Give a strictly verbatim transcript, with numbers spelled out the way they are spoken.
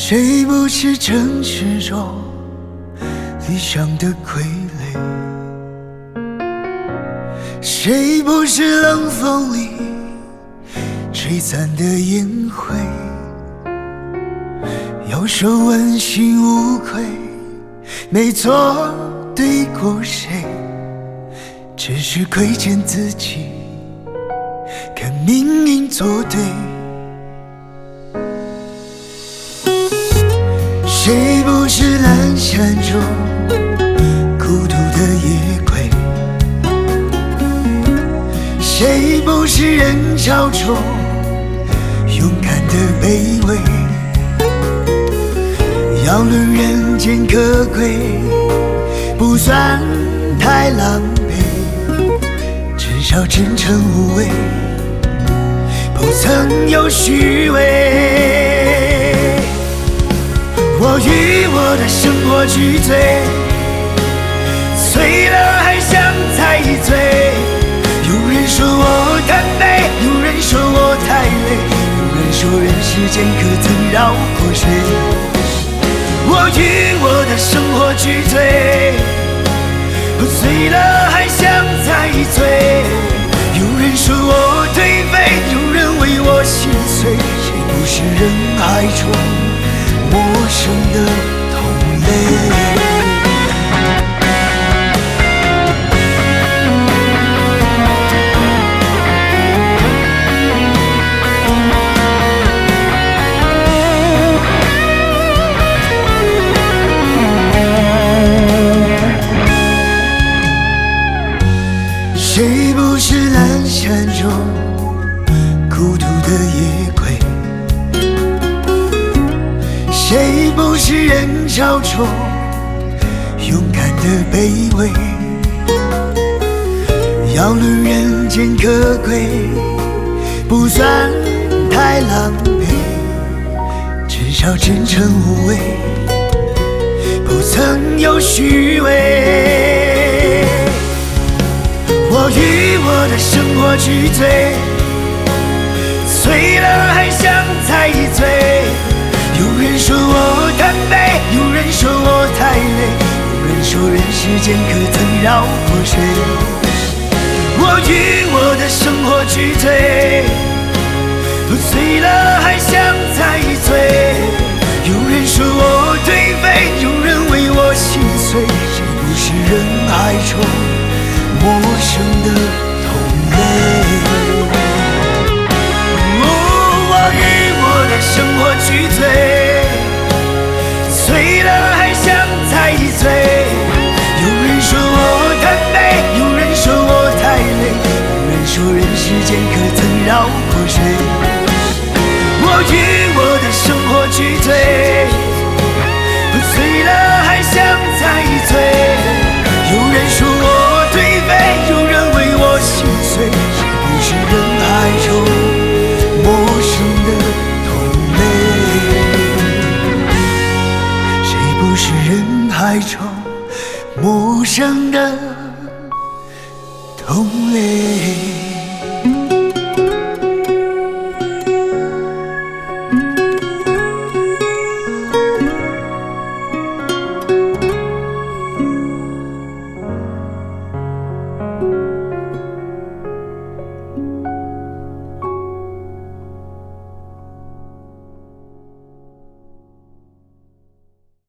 谁不是城市中理想的傀儡？谁不是冷风里吹散的烟灰？要说问心无愧，没错对过谁，只是亏欠自己，跟命运作对。谁不是阑珊中孤独的夜归？谁不是人潮中勇敢的卑微？要论人间可贵，不算太狼狈，至少真诚无畏，不曾有虚伪。我与我的生活俱醉，醉了还想再一醉。有人说我贪杯，有人说我太累，有人说人世间可曾绕过谁？我与我的生活俱醉，醉了还想再一醉。有人说我颓废，有人为我心碎，谁不是人海中陌生的同类？谁不是阑珊中孤独的夜归？谁不是人潮中勇敢的卑微？要论人间可贵，不算太狼狈，至少真诚无畏，不曾有虚伪。我与我的生活俱醉，醉了还想再一醉。有人说我贪杯，有人说我太累，有人说人世间可曾绕过谁？我与我的生活俱醉，醉了还想再一醉。有人说我颓废，有人为我心碎，谁不是人海中陌生的同类？我与我的生活俱醉，醉了还想再一醉。有人说我贪杯，有人说我太累，有人说人世间可曾绕过谁？我与我的生活俱醉，醉了还想再一醉。有人说我颓废，有人为我心碎，谁不是人海中陌生的同类？谁不是人海中陌生的同类？